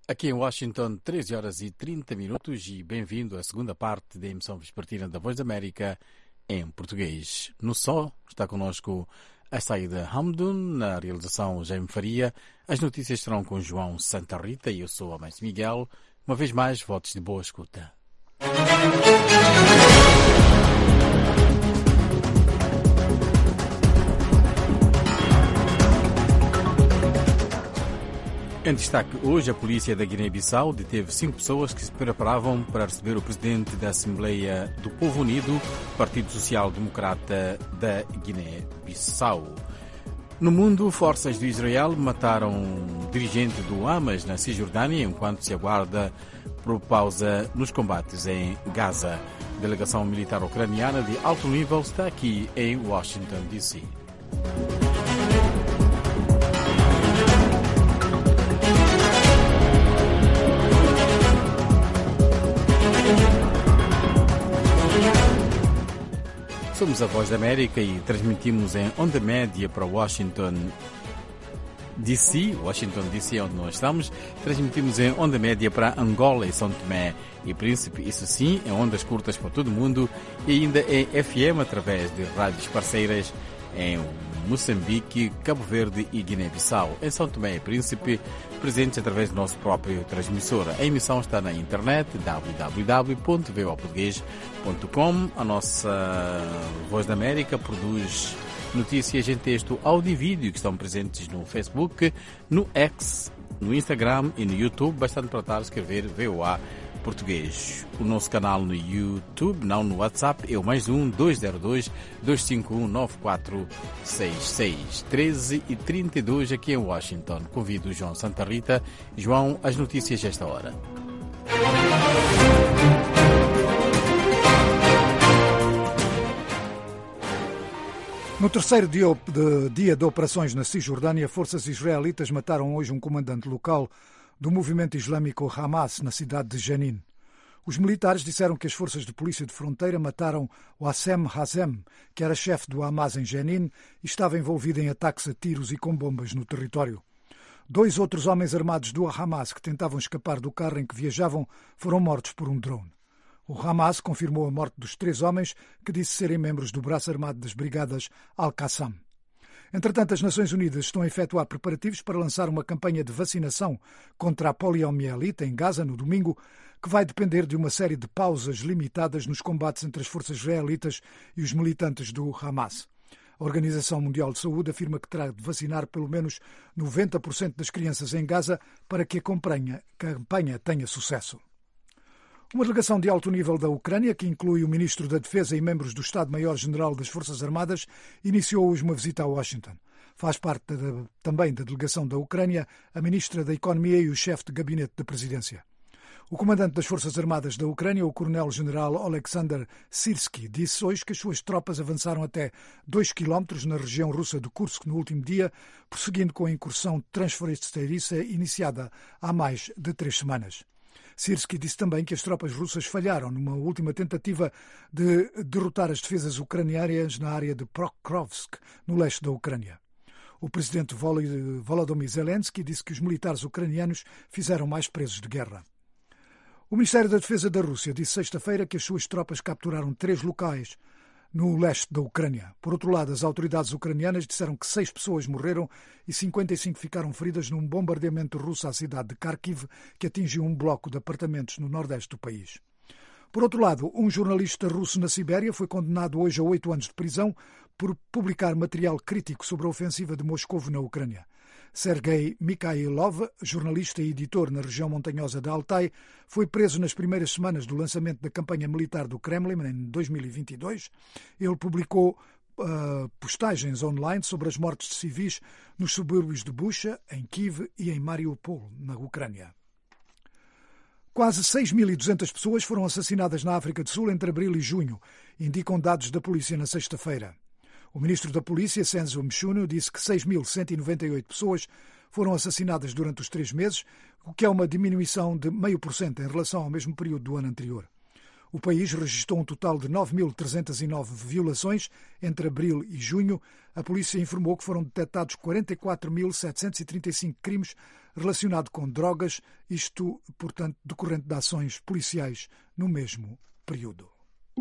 Aqui em Washington, 13 horas e 30 minutos e bem-vindo à segunda parte da emissão vespertina da Voz da América em português. No som está connosco a Saída Hamdun, na realização Jaime Faria. As notícias serão com João Santa Rita e eu sou o Mestre Miguel. Uma vez mais, votos de boa escuta. Em destaque hoje, a polícia da Guiné-Bissau deteve 5 pessoas que se preparavam para receber o presidente da Assembleia do Povo Unido, Partido Social Democrata da Guiné-Bissau. No mundo, forças de Israel mataram um dirigente do Hamas na Cisjordânia enquanto se aguarda por pausa nos combates em Gaza. A delegação militar ucraniana de alto nível está aqui em Washington, D.C. Somos a Voz da América e transmitimos em onda média para Washington DC, onde nós estamos. Transmitimos em onda média para Angola e São Tomé e Príncipe, isso sim, em ondas curtas para todo o mundo e ainda em FM através de rádios parceiras em Moçambique, Cabo Verde e Guiné-Bissau. Em São Tomé e Príncipe, presentes através do nosso próprio transmissor. A emissão está na internet www.voaportugues.com. A nossa Voz da América produz notícias em texto, áudio e vídeo que estão presentes no Facebook, no X, no Instagram e no YouTube. Bastante tratar de escrever VOA Português. O nosso canal no YouTube, não no WhatsApp, é o +1 202 251 9466. 13h32 aqui em Washington. Convido o João Santa Rita. João, as notícias desta hora. No terceiro dia de operações na Cisjordânia, forças israelitas mataram hoje um comandante local do movimento islâmico Hamas na cidade de Jenin. Os militares disseram que as forças de polícia de fronteira mataram Wassem Hazem, que era chefe do Hamas em Jenin e estava envolvido em ataques a tiros e com bombas no território. 2 outros homens armados do Hamas que tentavam escapar do carro em que viajavam foram mortos por um drone. O Hamas confirmou a morte dos 3 homens que disse serem membros do braço armado das brigadas Al-Qassam. Entretanto, as Nações Unidas estão a efetuar preparativos para lançar uma campanha de vacinação contra a poliomielite em Gaza no domingo, que vai depender de uma série de pausas limitadas nos combates entre as forças israelitas e os militantes do Hamas. A Organização Mundial de Saúde afirma que terá de vacinar pelo menos 90% das crianças em Gaza para que a campanha tenha sucesso. Uma delegação de alto nível da Ucrânia, que inclui o Ministro da Defesa e membros do Estado-Maior-General das Forças Armadas, iniciou hoje uma visita a Washington. Faz parte também da delegação da Ucrânia a Ministra da Economia e o chefe de gabinete da Presidência. O comandante das Forças Armadas da Ucrânia, o Coronel-General Oleksandr Syrskyi, disse hoje que as suas tropas avançaram até 2 quilómetros na região russa de Kursk no último dia, prosseguindo com a incursão transfronteiriça iniciada há mais de 3 semanas. Syrskyi disse também que as tropas russas falharam numa última tentativa de derrotar as defesas ucranianas na área de Pokrovsk, no leste da Ucrânia. O presidente Volodymyr Zelensky disse que os militares ucranianos fizeram mais presos de guerra. O Ministério da Defesa da Rússia disse sexta-feira que as suas tropas capturaram 3 locais no leste da Ucrânia. Por outro lado, as autoridades ucranianas disseram que 6 pessoas morreram e 55 ficaram feridas num bombardeamento russo à cidade de Kharkiv, que atingiu um bloco de apartamentos no nordeste do país. Por outro lado, um jornalista russo na Sibéria foi condenado hoje a 8 anos de prisão por publicar material crítico sobre a ofensiva de Moscovo na Ucrânia. Sergei Mikhailov, jornalista e editor na região montanhosa de Altai, foi preso nas primeiras semanas do lançamento da campanha militar do Kremlin, em 2022. Ele publicou postagens online sobre as mortes de civis nos subúrbios de Bucha, em Kiev e em Mariupol, na Ucrânia. Quase 6.200 pessoas foram assassinadas na África do Sul entre abril e junho, indicam dados da polícia na sexta-feira. O ministro da Polícia, Senzo Mchunu, disse que 6.198 pessoas foram assassinadas durante os 3 meses, o que é uma diminuição de 0,5% em relação ao mesmo período do ano anterior. O país registrou um total de 9.309 violações entre abril e junho. A polícia informou que foram detectados 44.735 crimes relacionados com drogas, isto, portanto, decorrente de ações policiais no mesmo período.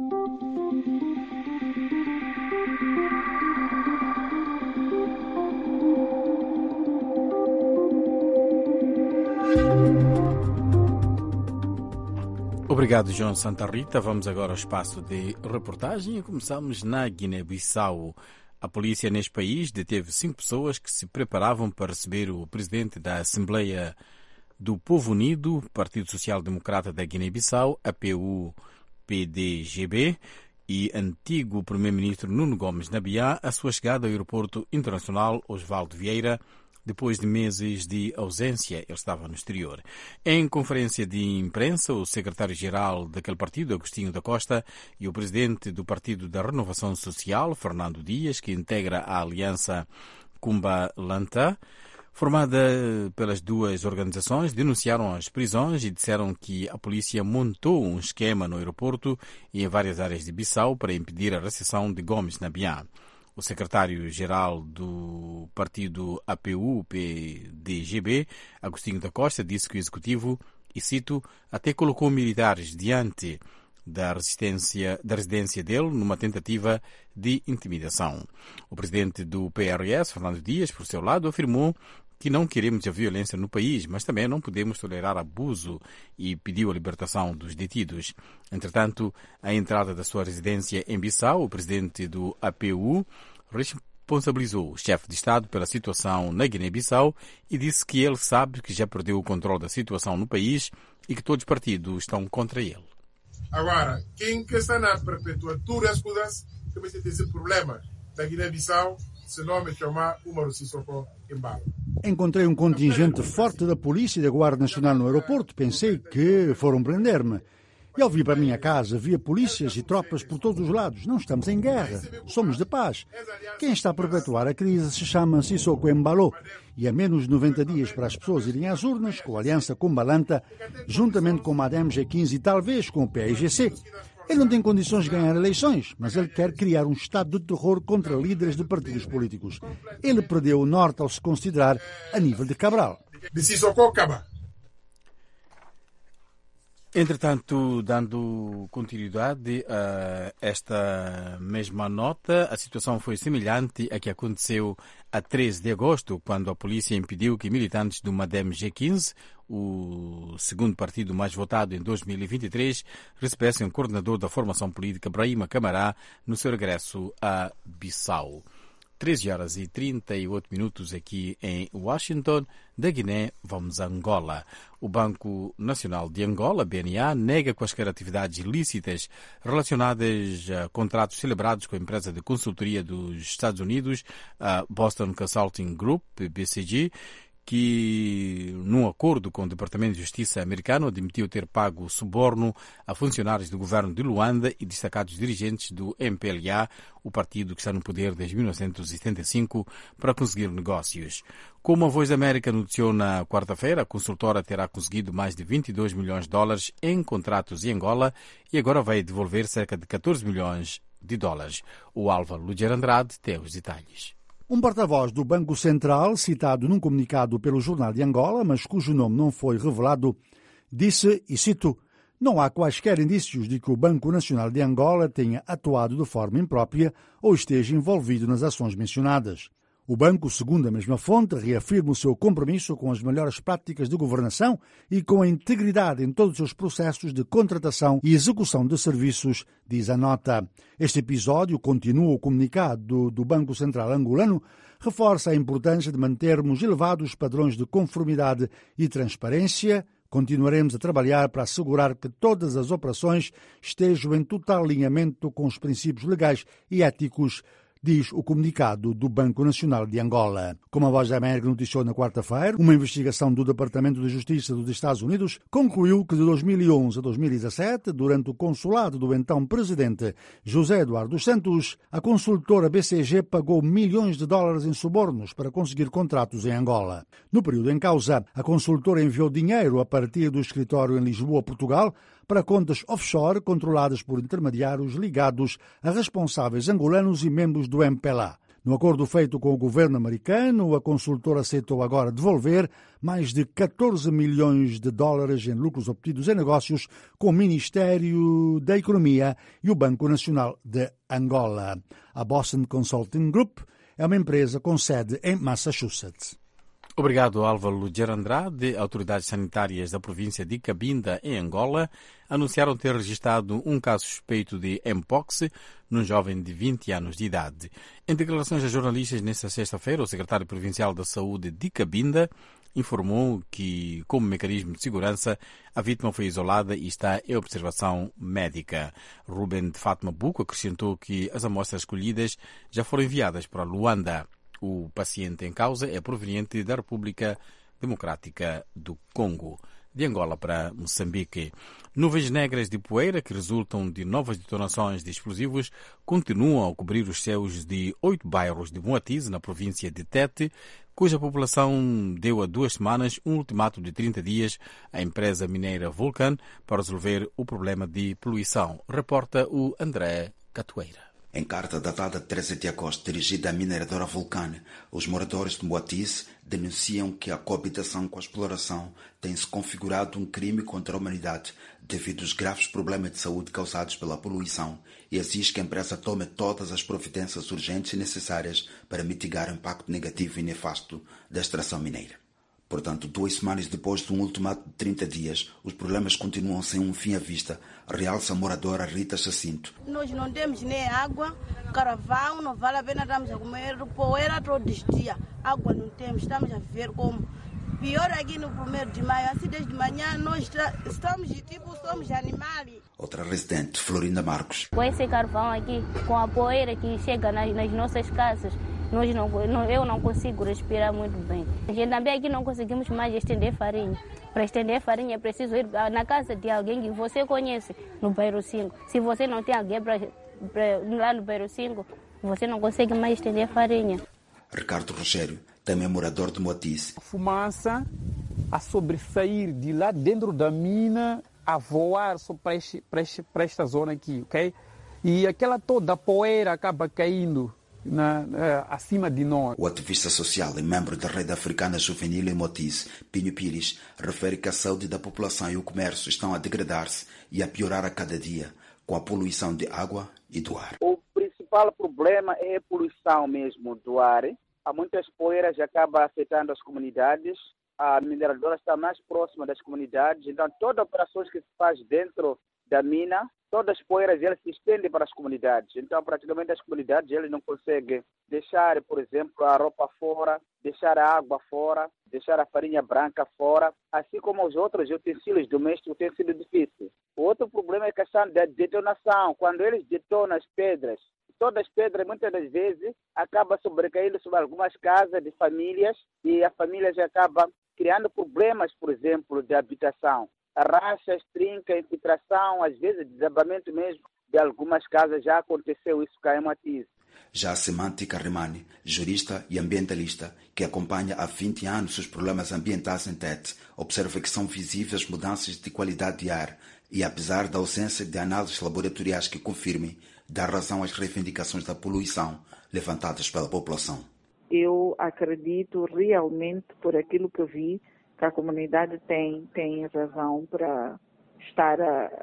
Obrigado, João Santa Rita. Vamos agora ao espaço de reportagem e começamos na Guiné-Bissau. A polícia neste país deteve 5 pessoas que se preparavam para receber o presidente da Assembleia do Povo Unido, Partido Social Democrata da Guiné-Bissau, APU-PDGB, e antigo primeiro-ministro Nuno Gomes Nabiá, a sua chegada ao aeroporto internacional Osvaldo Vieira. Depois de meses de ausência, ele estava no exterior. Em conferência de imprensa, o secretário-geral daquele partido, Agostinho da Costa, e o presidente do Partido da Renovação Social, Fernando Dias, que integra a aliança Kumbalanta, formada pelas duas organizações, denunciaram as prisões e disseram que a polícia montou um esquema no aeroporto e em várias áreas de Bissau para impedir a recepção de Gomes Nabiá. O secretário-geral do partido APU-PDGB, Agostinho da Costa, disse que o executivo, e cito, até colocou militares diante da residência dele numa tentativa de intimidação. O presidente do PRS, Fernando Dias, por seu lado, afirmou que não queremos a violência no país, mas também não podemos tolerar abuso e pediu a libertação dos detidos. Entretanto, à entrada da sua residência em Bissau, o presidente do APU responsabilizou o chefe de Estado pela situação na Guiné-Bissau e disse que ele sabe que já perdeu o controle da situação no país e que todos os partidos estão contra ele. Agora, quem está na perpetuatura as coisas que vai ter esse problema da Guiné-Bissau, se não me chamar Umaru Sissoko Embalo. Encontrei um contingente forte da polícia e da Guarda Nacional no aeroporto. Pensei que foram prender-me. E ao vir para a minha casa, via polícias e tropas por todos os lados. Não estamos em guerra, somos de paz. Quem está a perpetuar a crise se chama Sissoko Embalo. E há menos de 90 dias para as pessoas irem às urnas, com a aliança Kumbalanta, juntamente com o MADEM G15 e talvez com o PAIGC. Ele não tem condições de ganhar eleições, mas ele quer criar um estado de terror contra líderes de partidos políticos. Ele perdeu o norte ao se considerar a nível de Cabral. De Sissoko Kaba. Entretanto, dando continuidade a esta mesma nota, a situação foi semelhante à que aconteceu a 13 de agosto, quando a polícia impediu que militantes do MADEM G15, o segundo partido mais votado em 2023, recebessem o coordenador da formação política, Brahima Camará, no seu regresso a Bissau. 13 horas e 38 minutos aqui em Washington. Da Guiné, vamos a Angola. O Banco Nacional de Angola, BNA, nega quaisquer atividades ilícitas relacionadas a contratos celebrados com a empresa de consultoria dos Estados Unidos, a Boston Consulting Group, BCG, que, num acordo com o Departamento de Justiça americano, admitiu ter pago suborno a funcionários do governo de Luanda e destacados dirigentes do MPLA, o partido que está no poder desde 1975, para conseguir negócios. Como a Voz da América noticiou na quarta-feira, a consultora terá conseguido mais de 22 milhões de dólares em contratos em Angola e agora vai devolver cerca de 14 milhões de dólares. O Álvaro Luger Andrade tem os detalhes. Um porta-voz do Banco Central, citado num comunicado pelo Jornal de Angola, mas cujo nome não foi revelado, disse, e cito, não há quaisquer indícios de que o Banco Nacional de Angola tenha atuado de forma imprópria ou esteja envolvido nas ações mencionadas. O banco, segundo a mesma fonte, reafirma o seu compromisso com as melhores práticas de governação e com a integridade em todos os seus processos de contratação e execução de serviços, diz a nota. Este episódio, continua o comunicado do Banco Central angolano, reforça a importância de mantermos elevados padrões de conformidade e transparência. Continuaremos a trabalhar para assegurar que todas as operações estejam em total alinhamento com os princípios legais e éticos, diz o comunicado do Banco Nacional de Angola. Como a Voz da América noticiou na quarta-feira, uma investigação do Departamento de Justiça dos Estados Unidos concluiu que de 2011 a 2017, durante o consulado do então presidente José Eduardo dos Santos, a consultora BCG pagou milhões de dólares em subornos para conseguir contratos em Angola. No período em causa, a consultora enviou dinheiro a partir do escritório em Lisboa, Portugal, para contas offshore controladas por intermediários ligados a responsáveis angolanos e membros do MPLA. No acordo feito com o governo americano, a consultora aceitou agora devolver mais de 14 milhões de dólares em lucros obtidos em negócios com o Ministério da Economia e o Banco Nacional de Angola. A Boston Consulting Group é uma empresa com sede em Massachusetts. Obrigado, Álvaro Lugero Andrade. Autoridades sanitárias da província de Cabinda, em Angola, anunciaram ter registrado um caso suspeito de Mpox num jovem de 20 anos de idade. Em declarações a jornalistas nesta sexta-feira, o secretário provincial da Saúde de Cabinda informou que, como mecanismo de segurança, a vítima foi isolada e está em observação médica. Ruben de Fátima Buco acrescentou que as amostras escolhidas já foram enviadas para Luanda. O paciente em causa é proveniente da República Democrática do Congo. De Angola para Moçambique. Nuvens negras de poeira que resultam de novas detonações de explosivos continuam a cobrir os céus de 8 bairros de Moatize, na província de Tete, cuja população deu há 2 semanas um ultimato de 30 dias à empresa mineira Vulcan para resolver o problema de poluição. Reporta o André Catoeira. Em carta datada de 13 de agosto, dirigida à mineradora Vulcan, os moradores de Moatize denunciam que a coabitação com a exploração tem se configurado um crime contra a humanidade devido aos graves problemas de saúde causados pela poluição e exige que a empresa tome todas as providências urgentes e necessárias para mitigar o impacto negativo e nefasto da extração mineira. Portanto, 2 semanas depois de um ultimato de 30 dias, os problemas continuam sem um fim à vista, realça a moradora Rita Jacinto. Nós não temos nem água, carvão, não vale a pena estamos a comer poeira todos os dias. Água não temos, estamos a ver como. Pior aqui no 1º de maio, assim desde manhã nós estamos somos animais. Outra residente, Florinda Marcos. Com esse carvão aqui, com a poeira que chega nas nossas casas, eu não consigo respirar muito bem. A gente também aqui não conseguimos mais estender farinha. Para estender farinha é preciso ir na casa de alguém que você conhece, no bairro 5. Se você não tem alguém lá no bairro 5, você não consegue mais estender farinha. Ricardo Rogério, também morador de Moatize. A fumaça a sobressair de lá dentro da mina, a voar só para esta zona aqui, ok? E aquela toda a poeira acaba caindo acima de nós. O ativista social e membro da Rede Africana Juvenil em Moatize, Pinho Pires, refere que a saúde da população e o comércio estão a degradar-se e a piorar a cada dia, com a poluição de água e do ar. O principal problema é a poluição mesmo do ar. Há muitas poeiras que acabam afetando as comunidades. A mineradora está mais próxima das comunidades, então todas as operações que se faz dentro da mina, todas as poeiras elas se estendem para as comunidades. Então, praticamente as comunidades eles não conseguem deixar, por exemplo, a roupa fora, deixar a água fora, deixar a farinha branca fora, assim como os outros utensílios domésticos têm sido difíceis. O outro problema é a questão da detonação. Quando eles detonam as pedras, todas as pedras, muitas das vezes, acabam sobrecaindo sobre algumas casas de famílias e as famílias acabam criando problemas, por exemplo, de habitação. Rachas, trinca, infiltração, às vezes desabamento mesmo de algumas casas. Já aconteceu isso cá em Moatize. Já a Semântica Rimani, jurista e ambientalista, que acompanha há 20 anos os problemas ambientais em Tete, observa que são visíveis mudanças de qualidade de ar e, apesar da ausência de análises laboratoriais que confirmem, dá razão às reivindicações da poluição levantadas pela população. Eu acredito realmente, por aquilo que vi, que a comunidade tem razão para estar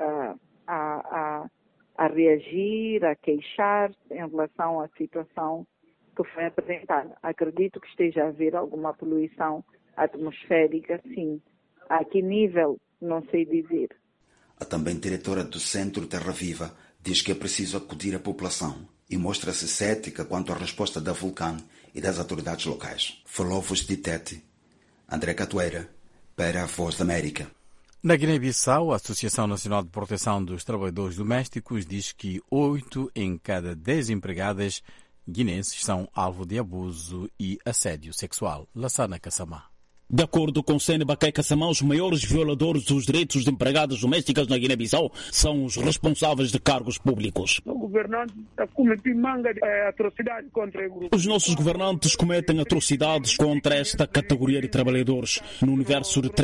a reagir, a queixar em relação à situação que foi apresentada. Acredito que esteja a haver alguma poluição atmosférica, sim. A que nível, não sei dizer. A também diretora do Centro Terra Viva diz que é preciso acudir à população e mostra-se cética quanto à resposta da Vulcan e das autoridades locais. Falou-vos de Tete. André Catoeira, para a Voz da América. Na Guiné-Bissau, a Associação Nacional de Proteção dos Trabalhadores Domésticos diz que 8 em cada 10 empregadas guinenses são alvo de abuso e assédio sexual. Lassana Kassamá. De acordo com Sene Bakay Kassamã, os maiores violadores dos direitos de empregadas domésticas na Guiné-Bissau são os responsáveis de cargos públicos. O governante está cometendo manga de atrocidade contra o grupo. Os nossos governantes cometem atrocidades contra esta categoria de trabalhadores. No universo de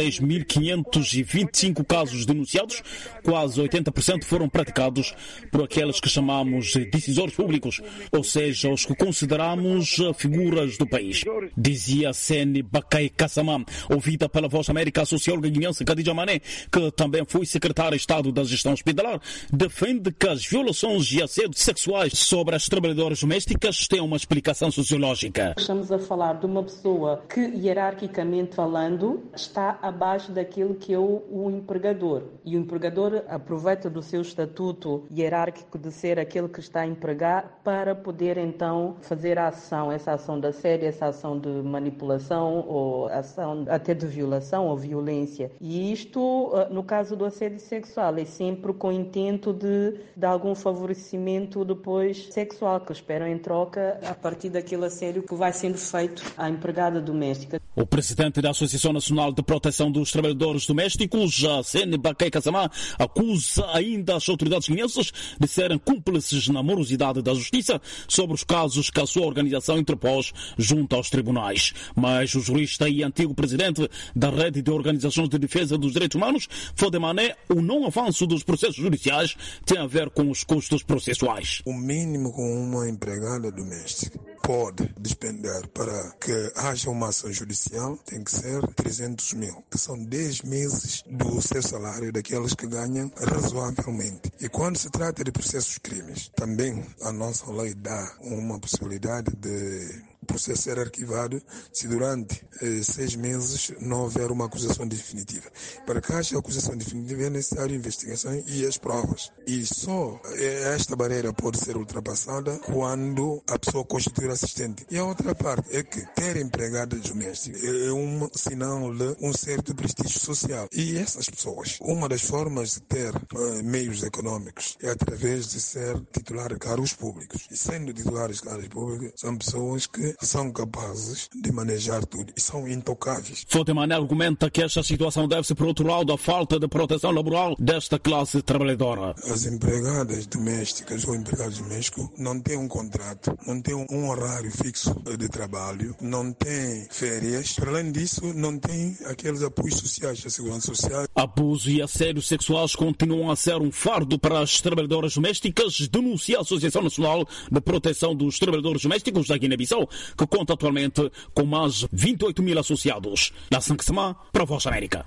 3.525 casos denunciados, quase 80% foram praticados por aqueles que chamamos de decisores públicos, ou seja, os que consideramos figuras do país. Dizia Sene Bakay Kassamã, ouvida pela Voz América, a socióloga guineense Khadija Mané, que também foi secretária de Estado da Gestão Hospitalar, defende que as violações e assédios sexuais sobre as trabalhadoras domésticas têm uma explicação sociológica. Estamos a falar de uma pessoa que, hierarquicamente falando, está abaixo daquilo que é o empregador. E o empregador aproveita do seu estatuto hierárquico de ser aquele que está a empregar para poder, então, fazer a ação, essa ação de assédio, essa ação de manipulação ou ação até de violação ou violência. E isto, no caso do assédio sexual, é sempre com o intento de algum favorecimento depois sexual, que esperam em troca a partir daquele assédio que vai sendo feito à empregada doméstica. O presidente da Associação Nacional de Proteção dos Trabalhadores Domésticos, Sene Bakay Kassamã, acusa ainda as autoridades guineenses de serem cúmplices na morosidade da justiça sobre os casos que a sua organização interpôs junto aos tribunais. Mas o jurista e antigo presidente da Rede de Organizações de Defesa dos Direitos Humanos, Fode Mané, o não avanço dos processos judiciais tem a ver com os custos processuais. O mínimo que uma empregada doméstica pode despender para que haja uma ação judicial tem que ser 300 mil, que são 10 meses do seu salário daqueles que ganham razoavelmente. E quando se trata de processos crimes, também a nossa lei dá uma possibilidade de o processo ser arquivado se durante 6 meses não houver uma acusação definitiva. Para que haja acusação definitiva é necessário investigação e as provas. E só esta barreira pode ser ultrapassada quando a pessoa constitui assistente. E a outra parte é que ter empregada doméstica é um sinal de um certo prestígio social. E essas pessoas, uma das formas de ter meios econômicos é através de ser titular de cargos públicos. E sendo titulares de cargos públicos, são pessoas que são capazes de manejar tudo e são intocáveis. Fode Mané argumenta que esta situação deve-se, por outro lado, à falta de proteção laboral desta classe trabalhadora. As empregadas domésticas ou empregados domésticos não têm um contrato, não têm um horário fixo de trabalho, não têm férias. Para além disso, não têm aqueles apoios sociais da segurança social. Abuso e assédios sexuais continuam a ser um fardo para as trabalhadoras domésticas, denuncia a Associação Nacional de Proteção dos Trabalhadores Domésticos da Guiné-Bissau, que conta atualmente com mais de 28 mil associados. Da Sanquessamã, para a Voz América.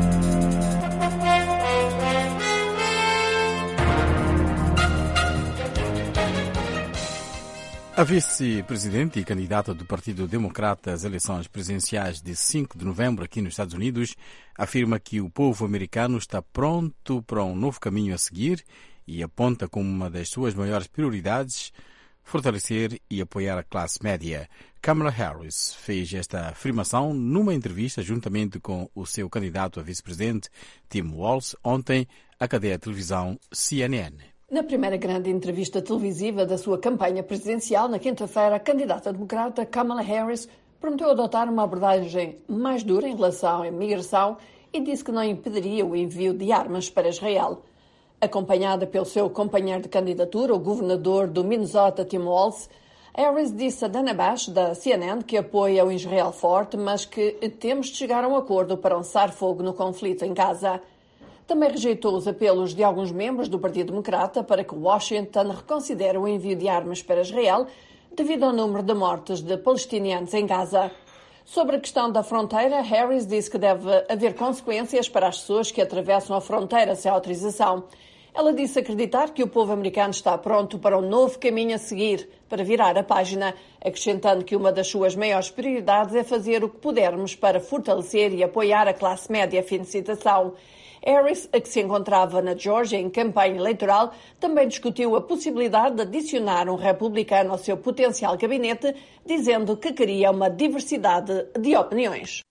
A vice-presidente e candidata do Partido Democrata às eleições presidenciais de 5 de novembro aqui nos Estados Unidos afirma que o povo americano está pronto para um novo caminho a seguir e aponta como uma das suas maiores prioridades fortalecer e apoiar a classe média. Kamala Harris fez esta afirmação numa entrevista juntamente com o seu candidato a vice-presidente, Tim Walz, ontem à cadeia de televisão CNN. Na primeira grande entrevista televisiva da sua campanha presidencial, na quinta-feira, a candidata democrata Kamala Harris prometeu adotar uma abordagem mais dura em relação à imigração e disse que não impediria o envio de armas para Israel. Acompanhada pelo seu companheiro de candidatura, o governador do Minnesota, Tim Walz, Harris disse a Dana Bash, da CNN, que apoia o Israel forte, mas que temos de chegar a um acordo para um cessar-fogo no conflito em Gaza. Também rejeitou os apelos de alguns membros do Partido Democrata para que Washington reconsidere o envio de armas para Israel devido ao número de mortes de palestinianos em Gaza. Sobre a questão da fronteira, Harris disse que deve haver consequências para as pessoas que atravessam a fronteira sem autorização. Ela disse acreditar que o povo americano está pronto para um novo caminho a seguir, para virar a página, acrescentando que uma das suas maiores prioridades é fazer o que pudermos para fortalecer e apoiar a classe média, fim de citação. Harris, a que se encontrava na Geórgia em campanha eleitoral, também discutiu a possibilidade de adicionar um republicano ao seu potencial gabinete, dizendo que queria uma diversidade de opiniões.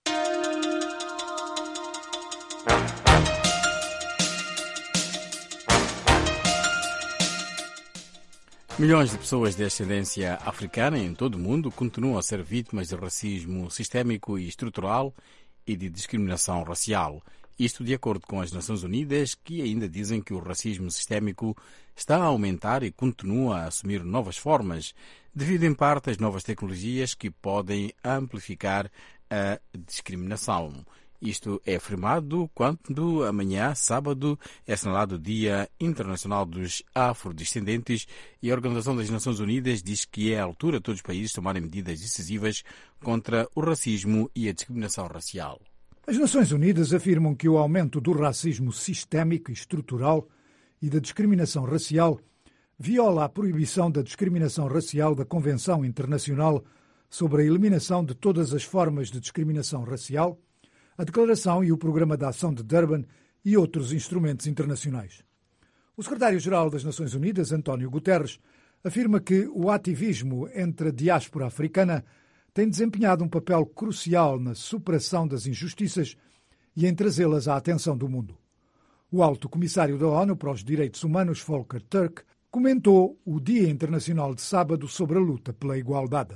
Milhões de pessoas de ascendência africana em todo o mundo continuam a ser vítimas de racismo sistémico e estrutural e de discriminação racial. Isto de acordo com as Nações Unidas, que ainda dizem que o racismo sistémico está a aumentar e continua a assumir novas formas, devido em parte às novas tecnologias que podem amplificar a discriminação. Isto é afirmado quando amanhã, sábado, é assinalado o Dia Internacional dos Afrodescendentes e a Organização das Nações Unidas diz que é a altura de todos os países tomarem medidas decisivas contra o racismo e a discriminação racial. As Nações Unidas afirmam que o aumento do racismo sistémico e estrutural e da discriminação racial viola a proibição da discriminação racial da Convenção Internacional sobre a Eliminação de Todas as Formas de Discriminação Racial, a Declaração e o Programa de Ação de Durban e outros instrumentos internacionais. O secretário-geral das Nações Unidas, António Guterres, afirma que o ativismo entre a diáspora africana tem desempenhado um papel crucial na superação das injustiças e em trazê-las à atenção do mundo. O alto comissário da ONU para os Direitos Humanos, Volker Turk, comentou o Dia Internacional de sábado sobre a luta pela igualdade.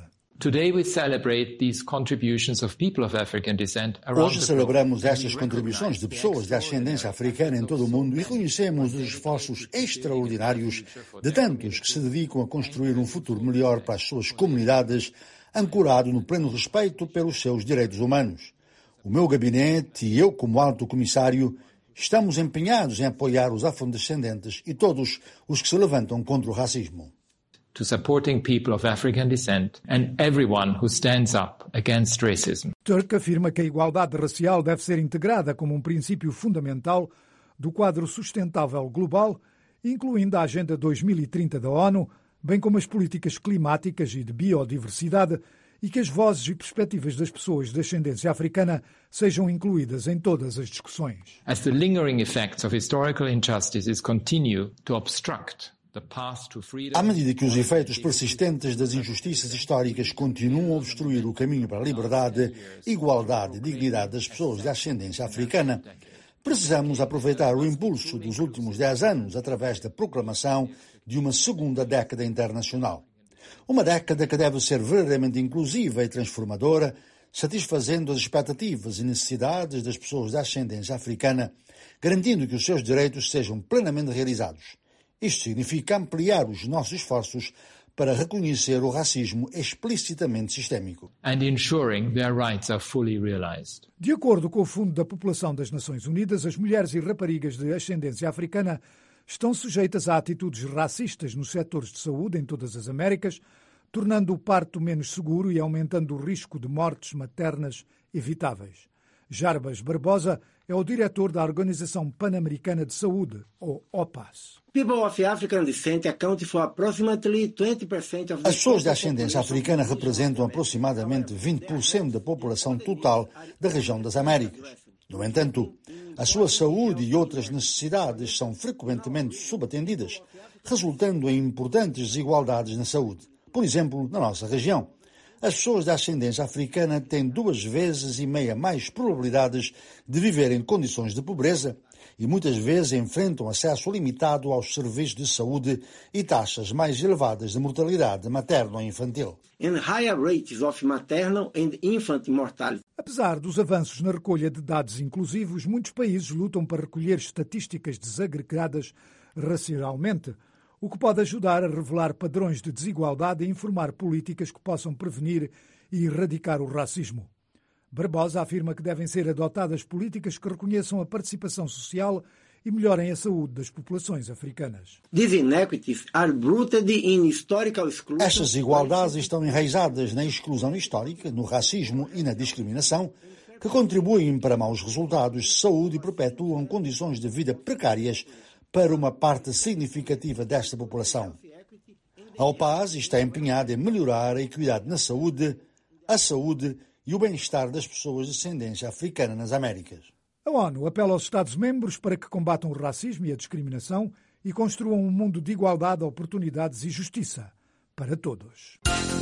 Hoje celebramos estas contribuições de pessoas de ascendência africana em todo o mundo e reconhecemos os esforços extraordinários de tantos que se dedicam a construir um futuro melhor para as suas comunidades, ancorado no pleno respeito pelos seus direitos humanos. O meu gabinete e eu, como alto comissário, estamos empenhados em apoiar os afrodescendentes e todos os que se levantam contra o racismo. To supporting people of African descent and everyone who stands up against racism. Turk afirma que a igualdade racial deve ser integrada como um princípio fundamental do quadro sustentável global, incluindo a Agenda 2030 da ONU, bem como as políticas climáticas e de biodiversidade, e que as vozes e perspectivas das pessoas de ascendência africana sejam incluídas em todas as discussões. As the lingering effects of historical injustices continue to obstruct à medida que os efeitos persistentes das injustiças históricas continuam a obstruir o caminho para a liberdade, igualdade e dignidade das pessoas de ascendência africana, precisamos aproveitar o impulso dos últimos 10 anos através da proclamação de uma segunda década internacional. Uma década que deve ser verdadeiramente inclusiva e transformadora, satisfazendo as expectativas e necessidades das pessoas de ascendência africana, garantindo que os seus direitos sejam plenamente realizados. Isto significa ampliar os nossos esforços para reconhecer o racismo explicitamente sistémico. And ensuring their rights are fully realized. De acordo com o Fundo da População das Nações Unidas, as mulheres e raparigas de ascendência africana estão sujeitas a atitudes racistas nos setores de saúde em todas as Américas, tornando o parto menos seguro e aumentando o risco de mortes maternas evitáveis. Jarbas Barbosa é o diretor da Organização Pan-Americana de Saúde, ou OPAS. As pessoas de ascendência africana representam aproximadamente 20% da população total da região das Américas. No entanto, a sua saúde e outras necessidades são frequentemente subatendidas, resultando em importantes desigualdades na saúde. Por exemplo, na nossa região, as pessoas de ascendência africana têm 2,5 vezes mais probabilidades de viver em condições de pobreza e muitas vezes enfrentam acesso limitado aos serviços de saúde e taxas mais elevadas de mortalidade materno-infantil. Apesar dos avanços na recolha de dados inclusivos, muitos países lutam para recolher estatísticas desagregadas racialmente, o que pode ajudar a revelar padrões de desigualdade e informar políticas que possam prevenir e erradicar o racismo. Barbosa afirma que devem ser adotadas políticas que reconheçam a participação social e melhorem a saúde das populações africanas. Estas desigualdades estão enraizadas na exclusão histórica, no racismo e na discriminação, que contribuem para maus resultados de saúde e perpetuam condições de vida precárias para uma parte significativa desta população. A OPAS está empenhada em melhorar a equidade na saúde, a saúde e o bem-estar das pessoas de ascendência africana nas Américas. A ONU apela aos Estados-membros para que combatam o racismo e a discriminação e construam um mundo de igualdade, oportunidades e justiça para todos.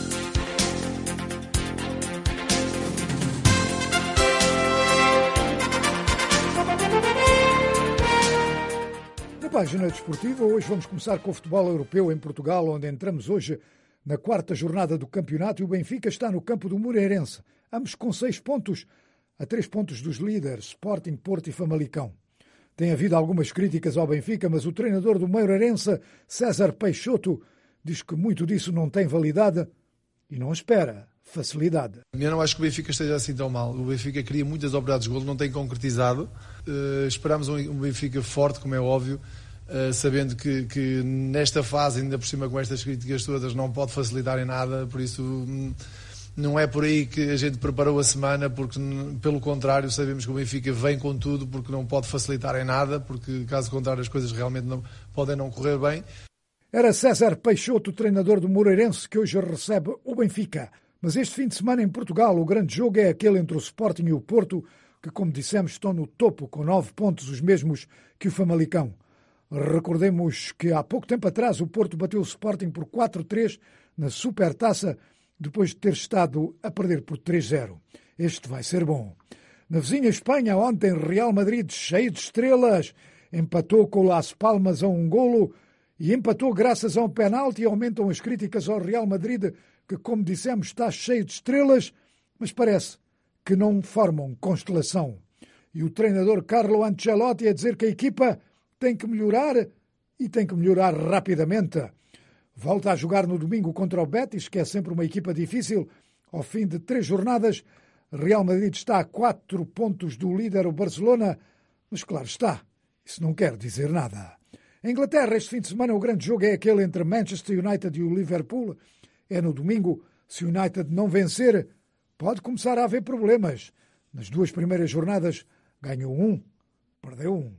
Na página desportiva, hoje vamos começar com o futebol europeu em Portugal, onde entramos hoje na 4ª jornada do campeonato e o Benfica está no campo do Moreirense, ambos com 6 pontos, a 3 pontos dos líderes Sporting, Porto e Famalicão. Tem havido algumas críticas ao Benfica, mas o treinador do Moreirense, César Peixoto, diz que muito disso não tem validade e não espera facilidade. Eu não acho que o Benfica esteja assim tão mal. O Benfica cria muitas oportunidades de golo, não tem concretizado. Esperamos um Benfica forte, como é óbvio, sabendo que nesta fase, ainda por cima com estas críticas todas, não pode facilitar em nada, por isso não é por aí que a gente preparou a semana, porque pelo contrário sabemos que o Benfica vem com tudo, porque não pode facilitar em nada, porque caso contrário as coisas realmente podem não correr bem. Era César Peixoto, treinador do Moreirense, que hoje recebe o Benfica. Mas este fim de semana em Portugal o grande jogo é aquele entre o Sporting e o Porto, que, como dissemos, estão no topo com 9 pontos, os mesmos que o Famalicão. Recordemos que há pouco tempo atrás o Porto bateu o Sporting por 4-3 na Supertaça, depois de ter estado a perder por 3-0. Este vai ser bom. Na vizinha Espanha, ontem, Real Madrid, cheio de estrelas, empatou com o Las Palmas a 1-golo e empatou graças a um penalti. Aumentam as críticas ao Real Madrid, que, como dissemos, está cheio de estrelas, mas parece que não formam constelação. E o treinador Carlo Ancelotti a dizer que a equipa tem que melhorar e tem que melhorar rapidamente. Volta a jogar no domingo contra o Betis, que é sempre uma equipa difícil. Ao fim de 3 jornadas, Real Madrid está a 4 pontos do líder, o Barcelona, mas claro está, isso não quer dizer nada. Em Inglaterra, este fim de semana, o grande jogo é aquele entre Manchester United e o Liverpool. É no domingo. Se o United não vencer, pode começar a haver problemas. Nas 2 primeiras jornadas, ganhou 1, perdeu 1.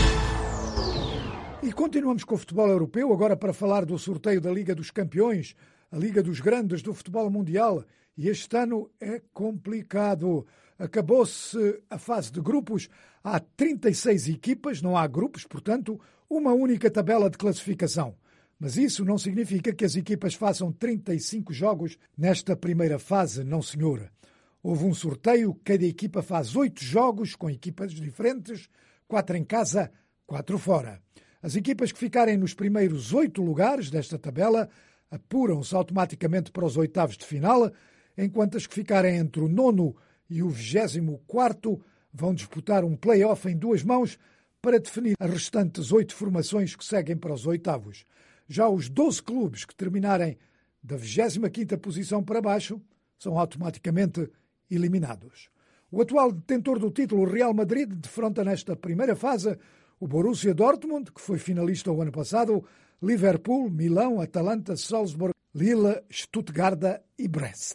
E continuamos com o futebol europeu, agora para falar do sorteio da Liga dos Campeões, a Liga dos Grandes do futebol mundial. E este ano é complicado. Acabou-se a fase de grupos. Há 36 equipas, não há grupos, portanto, uma única tabela de classificação. Mas isso não significa que as equipas façam 35 jogos nesta primeira fase, não senhor. Houve um sorteio, cada equipa faz 8 jogos com equipas diferentes, 4 em casa, 4 fora. As equipas que ficarem nos primeiros 8 lugares desta tabela apuram-se automaticamente para os oitavos de final, enquanto as que ficarem entre o 9º e o 24º vão disputar um play-off em 2 mãos para definir as restantes 8 formações que seguem para os oitavos. Já os 12 clubes que terminarem da 25ª posição para baixo são automaticamente eliminados. O atual detentor do título, o Real Madrid, defronta nesta primeira fase o Borussia Dortmund, que foi finalista o ano passado, Liverpool, Milão, Atalanta, Salzburg, Lille, Stuttgart e Brest.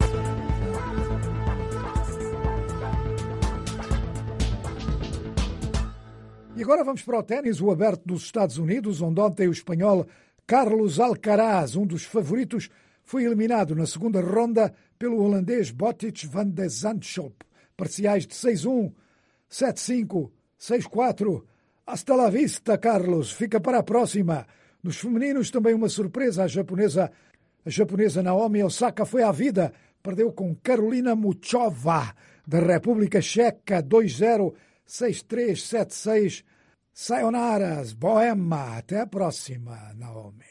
E agora vamos para o ténis, o aberto dos Estados Unidos, onde ontem o espanhol Carlos Alcaraz, um dos favoritos, foi eliminado na segunda ronda pelo holandês Botic van de Zandschulp. Parciais de 6-1, 7-5, 6-4. Hasta la vista, Carlos. Fica para a próxima. Nos femininos também uma surpresa. A japonesa Naomi Osaka foi à vida. Perdeu com Karolina Muchova, da República Checa, 2-0, 6-3, 7-6. Sayonara, Boema. Até a próxima, Naomi.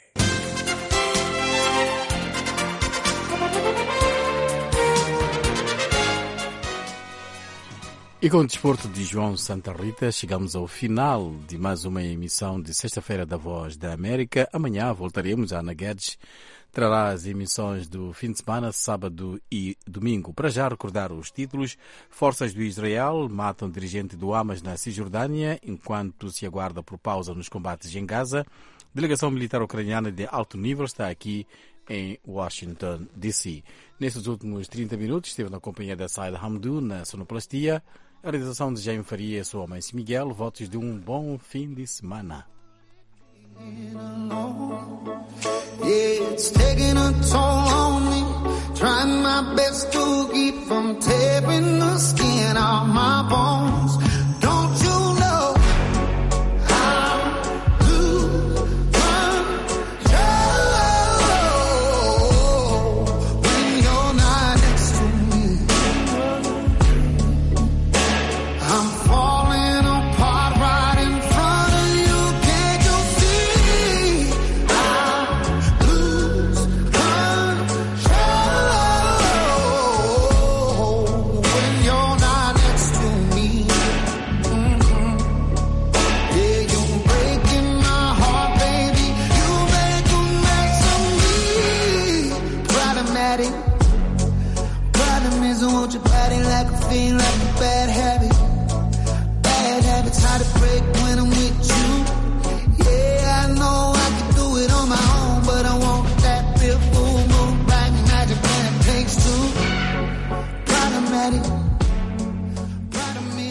E com o desporto de João Santa Rita, chegamos ao final de mais uma emissão de sexta-feira da Voz da América. Amanhã voltaremos. A Ana Guedes trará as emissões do fim de semana, sábado e domingo. Para já recordar os títulos: Forças do Israel matam dirigente do Hamas na Cisjordânia, enquanto se aguarda por pausa nos combates em Gaza. Delegação militar ucraniana de alto nível está aqui em Washington, D.C. Nesses últimos 30 minutos esteve na companhia da Saida Hamdou na sonoplastia. A realização de Jaime Faria, sua mãe Miguel. Votos de um bom fim de semana. Yeah, it's taking a toll on me. Trying my best to keep from tearing the skin off my bones.